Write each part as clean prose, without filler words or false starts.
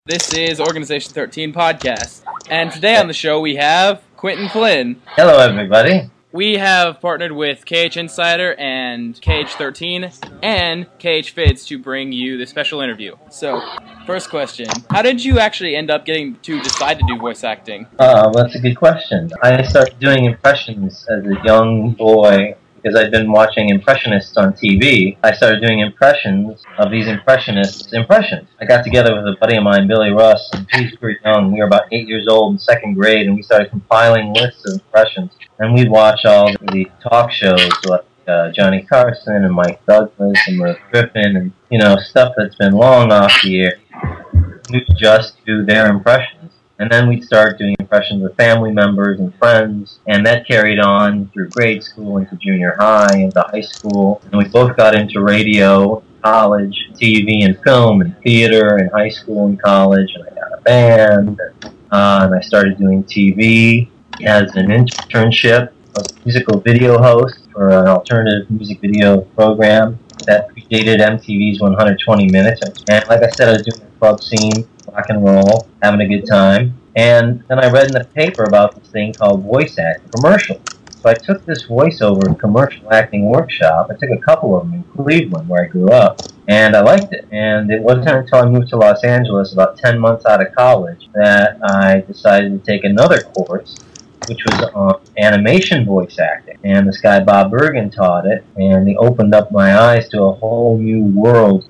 This is Organization 13 Podcast, and today on the show we have Quentin Flynn. Hello, everybody. We have partnered with KH Insider and KH13 and KH Vids to bring you this special interview. So, first question, how did you actually end up getting to decide to do voice acting? That's a good question. I started doing impressions as a young boy because I'd been watching impressionists on TV. I started doing impressions of these impressionists' impressions. I got together with a buddy of mine, Billy Russ, and he was pretty young. We were about 8 years old in second grade, and we started compiling lists of impressions. And we'd watch all the talk shows like Johnny Carson and Mike Douglas and Merv Griffin and, stuff that's been long off the air. We would just do their impressions. And then we'd start doing impressions of family members and friends, and that carried on through grade school, into junior high, into high school. And we both got into radio, college, TV and film, and theater in high school and college, and I got a band, and I started doing TV as an internship. I was a musical video host for an alternative music video program that predated MTV's 120 Minutes. And like I said, I was doing the club scene, rock and roll, having a good time. And then I read in the paper about this thing called voice acting, commercial. So I took this voiceover commercial acting workshop. I took a couple of them in Cleveland, where I grew up, and I liked it. And it wasn't until I moved to Los Angeles, about 10 months out of college, that I decided to take another course, which was on animation voice acting. And this guy, Bob Bergen, taught it, and he opened up my eyes to a whole new world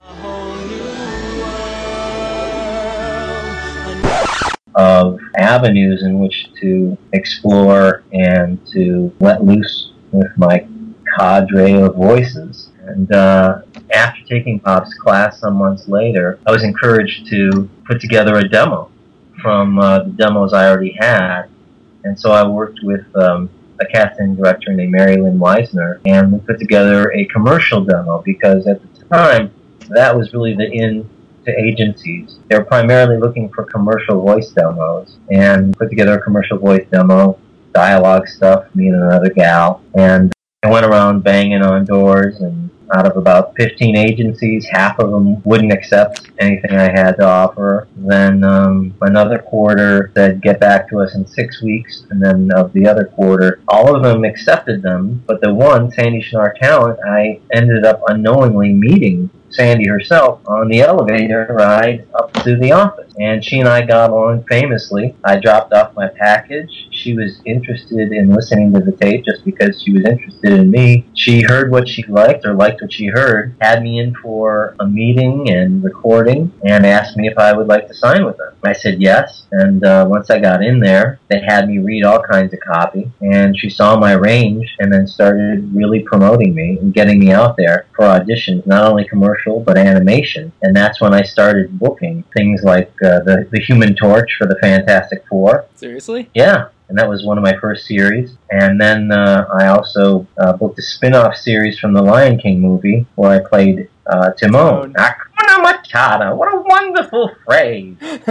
of avenues in which to explore and to let loose with my cadre of voices. And after taking Bob's class some months later, I was encouraged to put together a demo from the demos I already had. And so I worked with a casting director named Mary Lynn Weisner, and we put together a commercial demo because at the time, that was really the in to agencies. They were primarily looking for commercial voice demos, and put together a commercial voice demo, dialogue stuff, me and another gal, and I went around banging on doors, and out of about 15 agencies, half of them wouldn't accept anything I had to offer. Then another quarter said get back to us in 6 weeks, and then of the other quarter, all of them accepted them, but the one, Sandy Schnarr Talent, I ended up unknowingly meeting Sandy herself on the elevator ride up to the office. And she and I got along famously. I dropped off my package. She was interested in listening to the tape just because she was interested in me. She heard what she liked, or liked what she heard, had me in for a meeting and recording, and asked me if I would like to sign with them. I said yes, and once I got in there, they had me read all kinds of copy, and she saw my range and then started really promoting me and getting me out there for auditions, not only commercial, but animation. And that's when I started booking things like the Human Torch for the Fantastic Four. Seriously? Yeah. And that was one of my first series. And then I also booked a spin-off series from the Lion King movie where I played Timon. Hakuna Matata. What a wonderful phrase.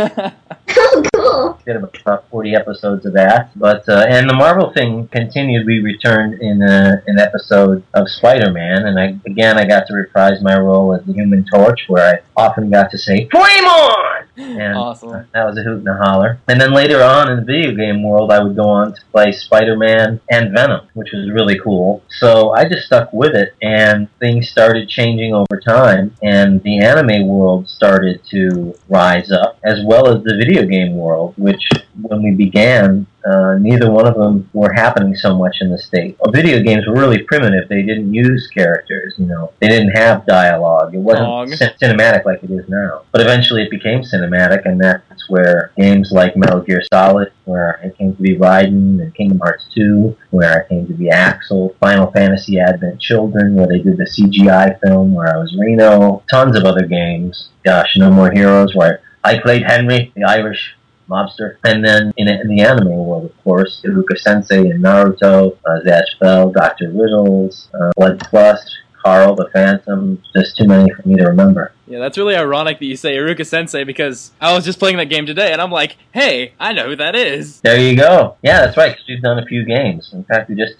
Cool. Did about 40 episodes of that. But and the Marvel thing continued. We returned in an episode of Spider-Man, and I got to reprise my role as the Human Torch, where I often got to say "Flame on!" And awesome. That was a hoot and a holler. And then later on in the video game world, I would go on to play Spider-Man and Venom, which was really cool. So I just stuck with it, and things started changing over time, and the anime world started to rise up, as well as the video game world, which when we began, neither one of them were happening so much in the States. Video games were really primitive. They didn't use characters, They didn't have dialogue. It wasn't cinematic like it is now. But eventually it became cinematic, and that's where games like Metal Gear Solid, where I came to be Raiden, and Kingdom Hearts 2, where I came to be Axel, Final Fantasy Advent Children, where they did the CGI film, where I was Reno, tons of other games. Gosh, No More Heroes, where I played Henry, the Irish mobster. And then in the anime world, of course, Iruka Sensei in Naruto, Zatch Bell, Dr. Riddles, Blood Plus, Carl the Phantom, just too many for me to remember. Yeah, that's really ironic that you say Iruka Sensei, because I was just playing that game today, and I'm like, hey, I know who that is. There you go. Yeah, that's right, because we've done a few games. In fact, we just did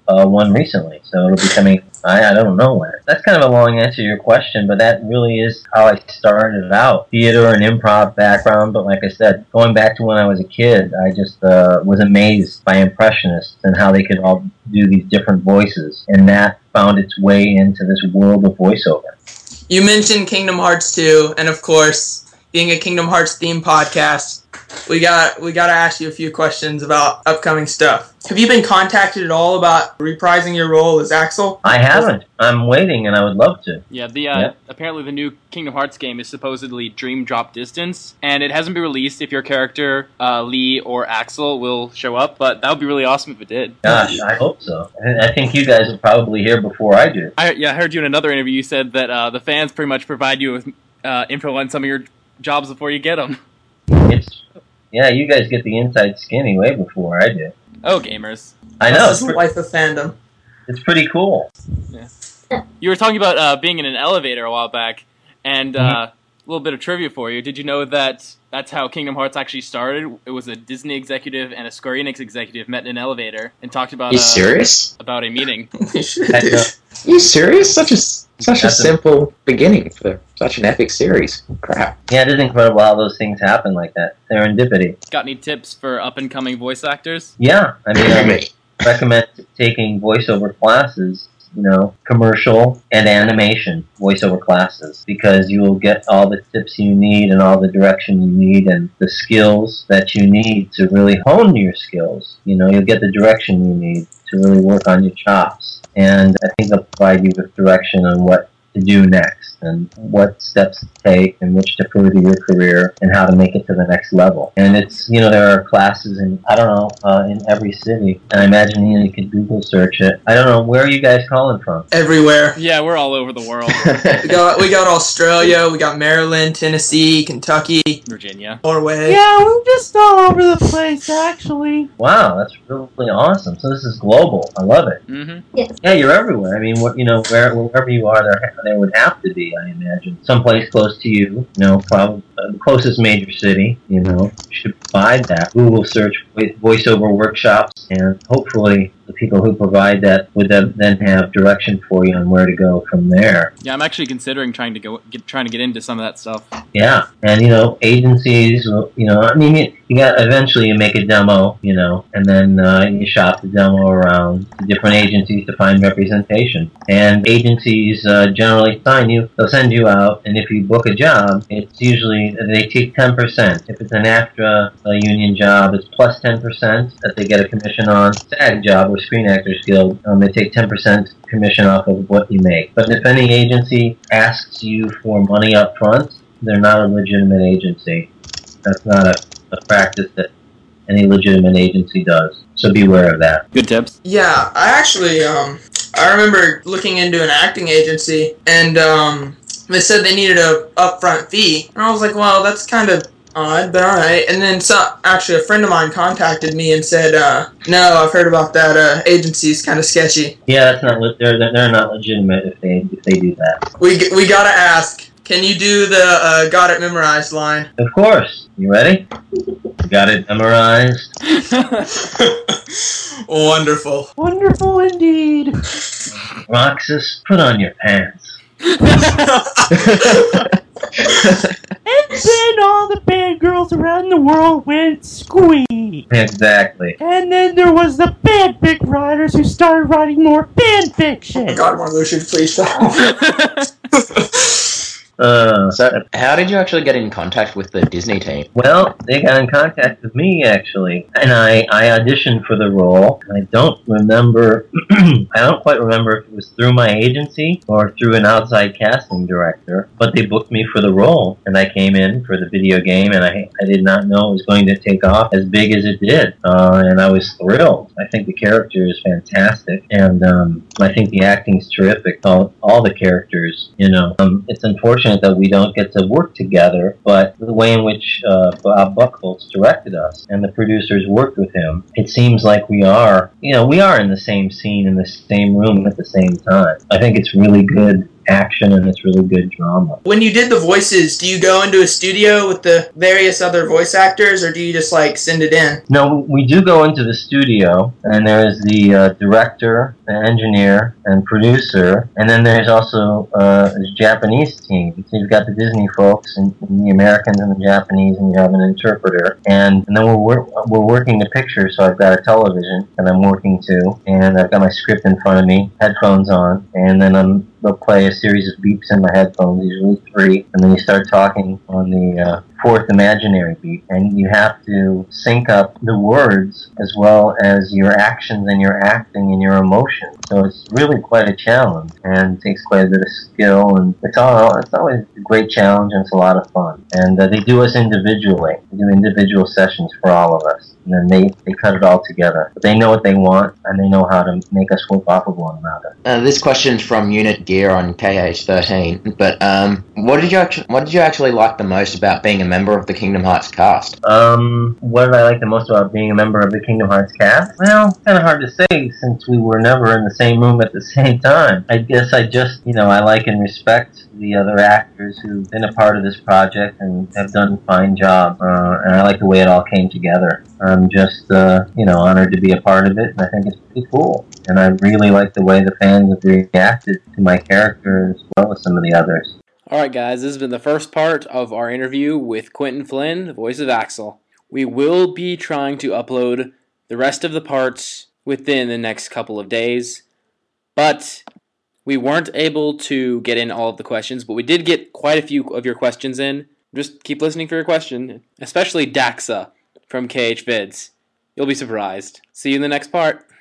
one recently, so it'll be coming. I don't know when. That's kind of a long answer to your question, but that really is how I started out. Theater and improv background, but like I said, going back to when I was a kid, I just was amazed by impressionists and how they could all do these different voices, and that found its way into this world of voiceover. You mentioned Kingdom Hearts 2, and of course, being a Kingdom Hearts themed podcast, we got to ask you a few questions about upcoming stuff. Have you been contacted at all about reprising your role as Axel? I haven't. I'm waiting, and I would love to. Yeah, apparently the new Kingdom Hearts game is supposedly Dream Drop Distance, and it hasn't been released if your character, Lee or Axel, will show up, but that would be really awesome if it did. Gosh, I hope so. I think you guys will probably hear before I do. I heard you in another interview. You said that the fans pretty much provide you with info on some of your jobs before you get them. Yeah, you guys get the inside skinny way before I do. Oh, gamers. I know. That's the life of fandom. It's pretty cool. Yeah. You were talking about being in an elevator a while back, and a little bit of trivia for you. Did you know that that's how Kingdom Hearts actually started? It was a Disney executive and a Square Enix executive met in an elevator and talked about. You serious? About a meeting. You serious? Such a simple beginning for such an epic series. Crap. Yeah, it is incredible how those things happen like that. Serendipity. Got any tips for up-and-coming voice actors? Yeah, I mean, I recommend taking voiceover classes, commercial and animation voiceover classes, because you will get all the tips you need and all the direction you need and the skills that you need to really hone your skills. You'll get the direction you need to really work on your chops. And I think they'll provide you with direction on what to do next and what steps to take and which to further your career and how to make it to the next level. And it's, there are classes in every city. And I imagine, you could Google search it. I don't know, where are you guys calling from? Everywhere. Yeah, we're all over the world. we got Australia, we got Maryland, Tennessee, Kentucky, Virginia, Norway. Yeah, we're just all over the place, actually. Wow, that's really awesome. So this is global. I love it. Mm-hmm. Yes. Yeah, you're everywhere. I mean, wherever you are, there would have to be, I imagine, someplace close to you. Probably the closest major city. Should provide that. Google search voiceover workshops, and hopefully the people who provide that would then have direction for you on where to go from there. Yeah, I'm actually considering trying to get into some of that stuff. Yeah, and agencies. You got eventually you make a demo, and then you shop the demo around to different agencies to find representation. And agencies generally sign you. They'll send you out, and if you book a job, it's usually they take 10%. If it's an AFTRA union job, it's plus 10% that they get a commission on. SAG job or Screen Actors Guild, they take 10% commission off of what you make. But if any agency asks you for money up front, they're not a legitimate agency. That's not a practice that any legitimate agency does. So beware of that. Good tips. Yeah, I actually, I remember looking into an acting agency, and they said they needed a upfront fee. And I was like, well, that's kind of odd, but alright. And then actually a friend of mine contacted me and said, no, I've heard about that agency, is kind of sketchy. Yeah, that's not. They're not legitimate if they do that. We gotta ask, can you do the got it memorized line? Of course. You ready? Got it memorized. Wonderful. Wonderful indeed. Roxas, put on your pants. And then all the bad girls around the world went squee. Exactly. And then there was the bad big writers who started writing more fan fiction. God, Marluxia, please stop. So, how did you actually get in contact with the Disney team? Well, they got in contact with me, actually, and I auditioned for the role. I don't remember, I don't quite remember if it was through my agency or through an outside casting director, but they booked me for the role, and I came in for the video game, and I did not know it was going to take off as big as it did, and I was thrilled. I think the character is fantastic, and I think the acting's terrific. All the characters, it's unfortunate that we don't get to work together, but the way in which Bob Buchholz directed us and the producers worked with him, it seems like we are in the same scene, in the same room at the same time. I think it's really good action and it's really good drama. When you did the voices, do you go into a studio with the various other voice actors, or do you just like send it in? No, we do go into the studio, and there is the director, the engineer, and producer, and then there's also a Japanese team. So you've got the Disney folks, and the Americans and the Japanese, and you have an interpreter, and then we're working the picture. So I've got a television that I'm working to, and I've got my script in front of me, headphones on, and then they'll play a series of beeps in my headphones, usually 3, and then you start talking on the 4th imaginary beep, and you have to sync up the words as well as your actions and your acting and your emotion. So it's really quite a challenge, and it takes quite a bit of skill, and it's always a great challenge, and it's a lot of fun. And they do us individually. They do individual sessions for all of us, and then they cut it all together. But they know what they want, and they know how to make us flip off of one another. This question's from Unit Gear on KH13, but what did you actually like the most about being a member of the Kingdom Hearts cast? What did I like the most about being a member of the Kingdom Hearts cast? Well, it's kind of hard to say since we were never in the same room at the same time. I guess I just, I like and respect the other actors who've been a part of this project and have done a fine job, and I like the way it all came together. I'm just, honored to be a part of it, and I think it's pretty cool. And I really like the way the fans have reacted to my character as well as some of the others. Alright guys, this has been the first part of our interview with Quentin Flynn, the voice of Axel. We will be trying to upload the rest of the parts within the next couple of days, but we weren't able to get in all of the questions, but we did get quite a few of your questions in. Just keep listening for your question, especially Daxa from KH Vids. You'll be surprised. See you in the next part.